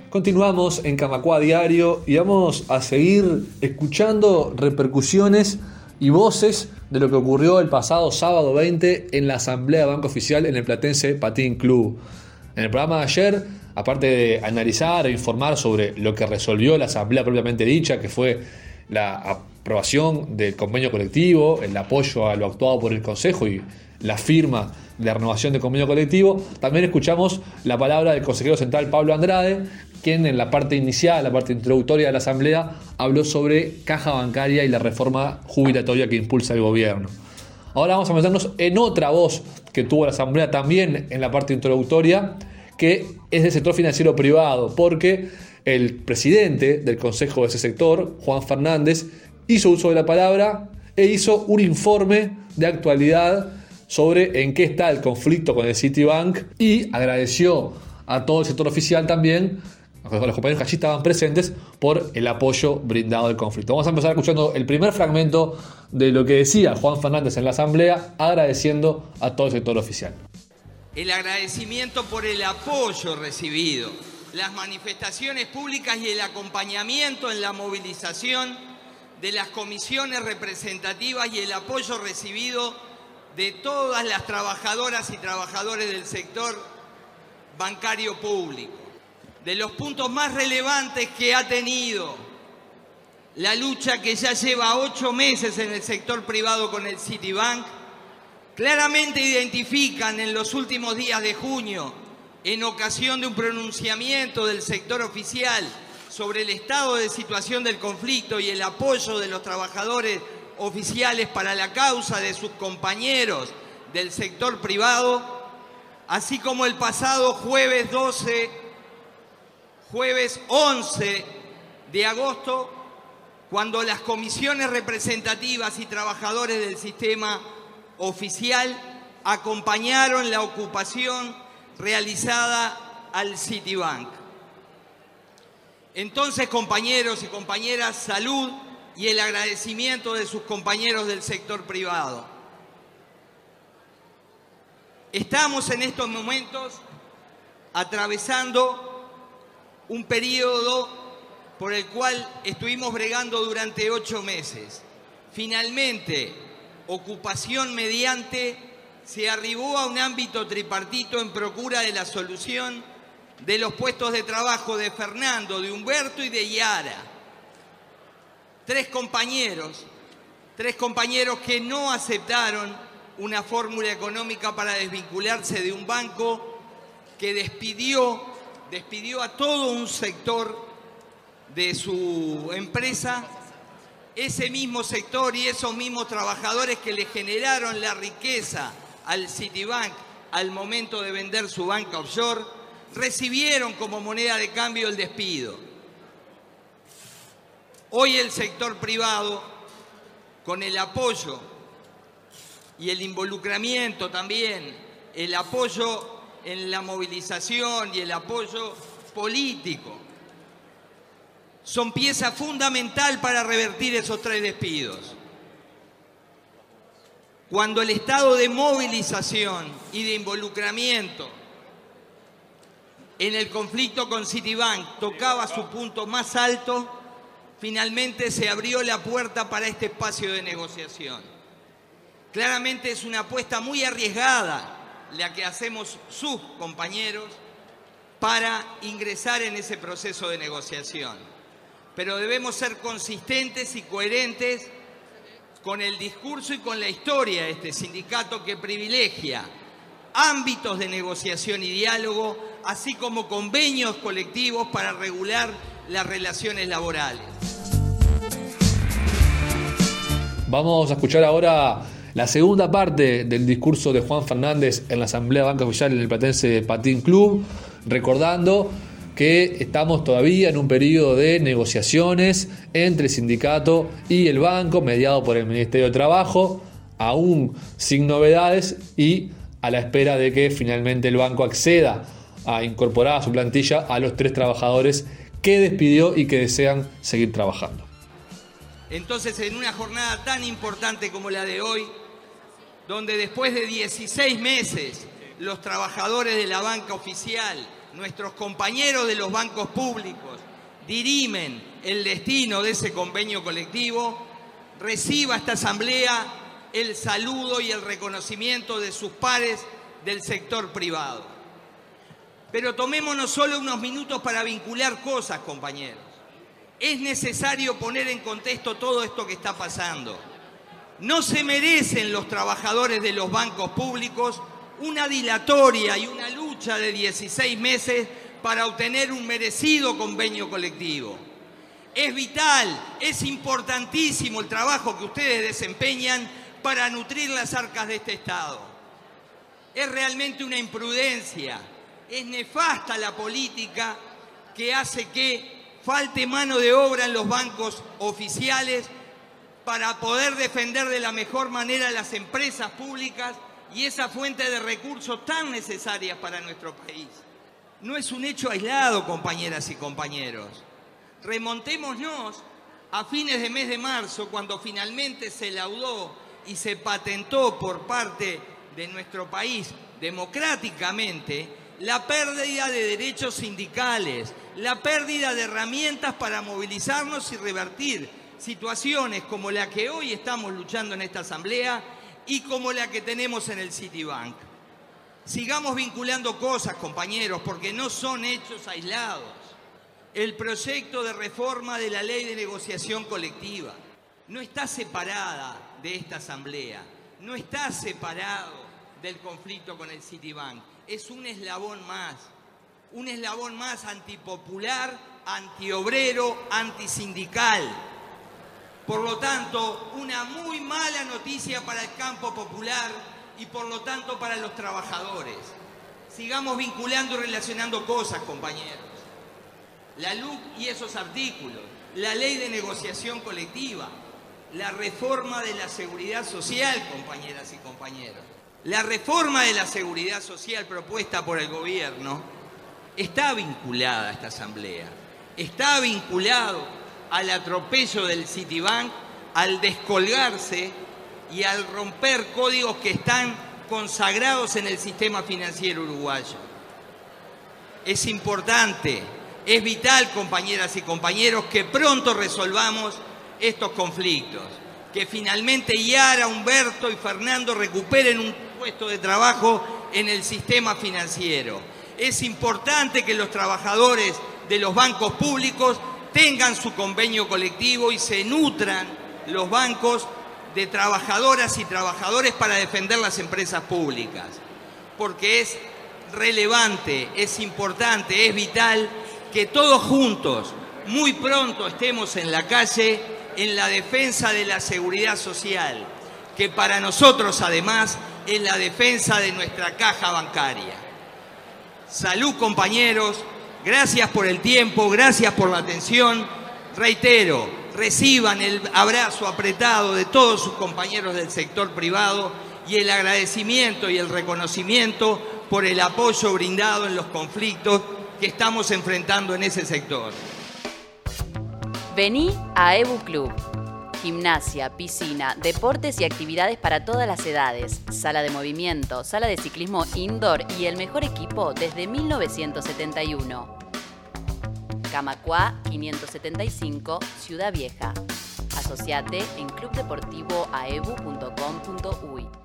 Continuamos en Camacuá Diario y vamos a seguir escuchando repercusiones y voces de lo que ocurrió el pasado sábado 20 en la Asamblea de Banco Oficial en el Platense Patín Club. En el programa de ayer, aparte de analizar e informar sobre lo que resolvió la Asamblea propiamente dicha, que fue la aprobación del convenio colectivo, el apoyo a lo actuado por el Consejo y la firma de la renovación del convenio colectivo, también escuchamos la palabra del consejero central Pablo Andrade, quien en la parte inicial, la parte introductoria de la Asamblea, habló sobre caja bancaria y la reforma jubilatoria que impulsa el gobierno. Ahora vamos a meternos en otra voz que tuvo la Asamblea también en la parte introductoria, que es del sector financiero privado, porque el presidente del consejo de ese sector, Juan Fernández, hizo uso de la palabra e hizo un informe de actualidad sobre en qué está el conflicto con el Citibank y agradeció a todo el sector oficial también, a los compañeros que allí estaban presentes, por el apoyo brindado al conflicto. Vamos a empezar escuchando el primer fragmento de lo que decía Juan Fernández en la Asamblea, agradeciendo a todo el sector oficial. El agradecimiento por el apoyo recibido, las manifestaciones públicas y el acompañamiento en la movilización de las comisiones representativas y el apoyo recibido de todas las trabajadoras y trabajadores del sector bancario público. De los puntos más relevantes que ha tenido la lucha que ya lleva 8 meses en el sector privado con el Citibank, claramente identifican en los últimos días de junio, en ocasión de un pronunciamiento del sector oficial sobre el estado de situación del conflicto y el apoyo de los trabajadores oficiales para la causa de sus compañeros del sector privado, así como el pasado jueves 11 de agosto, cuando las comisiones representativas y trabajadores del sistema oficial acompañaron la ocupación realizada al Citibank. Entonces, compañeros y compañeras, salud y el agradecimiento de sus compañeros del sector privado. Estamos en estos momentos atravesando un periodo por el cual estuvimos bregando durante 8 meses. Finalmente, ocupación mediante, se arribó a un ámbito tripartito en procura de la solución de los puestos de trabajo de Fernando, de Humberto y de Yara. Tres compañeros que no aceptaron una fórmula económica para desvincularse de un banco que despidió a todo un sector de su empresa, ese mismo sector y esos mismos trabajadores que le generaron la riqueza al Citibank al momento de vender su banca offshore, recibieron como moneda de cambio el despido. Hoy el sector privado, con el apoyo y el involucramiento también, el apoyo en la movilización y el apoyo político, son pieza fundamental para revertir esos 3 despidos. Cuando el estado de movilización y de involucramiento en el conflicto con Citibank tocaba su punto más alto, finalmente se abrió la puerta para este espacio de negociación. Claramente es una apuesta muy arriesgada la que hacemos sus compañeros para ingresar en ese proceso de negociación. Pero debemos ser consistentes y coherentes con el discurso y con la historia de este sindicato que privilegia ámbitos de negociación y diálogo, así como convenios colectivos para regular las relaciones laborales. Vamos a escuchar ahora la segunda parte del discurso de Juan Fernández en la Asamblea de Banco Oficial en el Platense Patín Club, recordando que estamos todavía en un periodo de negociaciones entre el sindicato y el banco, mediado por el Ministerio de Trabajo, aún sin novedades y a la espera de que finalmente el banco acceda a incorporar a su plantilla a los 3 trabajadores que despidió y que desean seguir trabajando. Entonces, en una jornada tan importante como la de hoy, donde después de 16 meses los trabajadores de la banca oficial nuestros compañeros de los bancos públicos dirimen el destino de ese convenio colectivo, reciba esta asamblea el saludo y el reconocimiento de sus pares del sector privado. Pero tomémonos solo unos minutos para vincular cosas, compañeros. Es necesario poner en contexto todo esto que está pasando. No se merecen los trabajadores de los bancos públicos una dilatoria y una lucha de 16 meses para obtener un merecido convenio colectivo. Es vital, es importantísimo el trabajo que ustedes desempeñan para nutrir las arcas de este Estado. Es realmente una imprudencia, es nefasta la política que hace que falte mano de obra en los bancos oficiales para poder defender de la mejor manera las empresas públicas y esa fuente de recursos tan necesarias para nuestro país. No es un hecho aislado, compañeras y compañeros. Remontémonos a fines de mes de marzo, cuando finalmente se laudó y se patentó por parte de nuestro país democráticamente la pérdida de derechos sindicales, la pérdida de herramientas para movilizarnos y revertir situaciones como la que hoy estamos luchando en esta asamblea y como la que tenemos en el Citibank. Sigamos vinculando cosas, compañeros, porque no son hechos aislados. El proyecto de reforma de la ley de negociación colectiva no está separada de esta asamblea, no está separado del conflicto con el Citibank. Es un eslabón más antipopular, antiobrero, antisindical. Por lo tanto, una muy mala noticia para el campo popular y por lo tanto para los trabajadores. Sigamos vinculando y relacionando cosas, compañeros. La LUC y esos artículos, la ley de negociación colectiva, la reforma de la seguridad social, compañeras y compañeros. La reforma de la seguridad social propuesta por el gobierno está vinculada a esta asamblea, está vinculado al atropello del Citibank, al descolgarse y al romper códigos que están consagrados en el sistema financiero uruguayo. Es importante, es vital, compañeras y compañeros, que pronto resolvamos estos conflictos, que finalmente Yara, Humberto y Fernando recuperen un puesto de trabajo en el sistema financiero. Es importante que los trabajadores de los bancos públicos tengan su convenio colectivo y se nutran los bancos de trabajadoras y trabajadores para defender las empresas públicas. Porque es relevante, es importante, es vital que todos juntos, muy pronto estemos en la calle en la defensa de la seguridad social, que para nosotros además es la defensa de nuestra caja bancaria. Salud, compañeros, gracias por el tiempo, gracias por la atención. Reitero, reciban el abrazo apretado de todos sus compañeros del sector privado y el agradecimiento y el reconocimiento por el apoyo brindado en los conflictos que estamos enfrentando en ese sector. Vení a EBU Club. Gimnasia, piscina, deportes y actividades para todas las edades, sala de movimiento, sala de ciclismo indoor y el mejor equipo desde 1971. Camacuá 575, Ciudad Vieja. Asociate en clubdeportivoaebu.com.uy.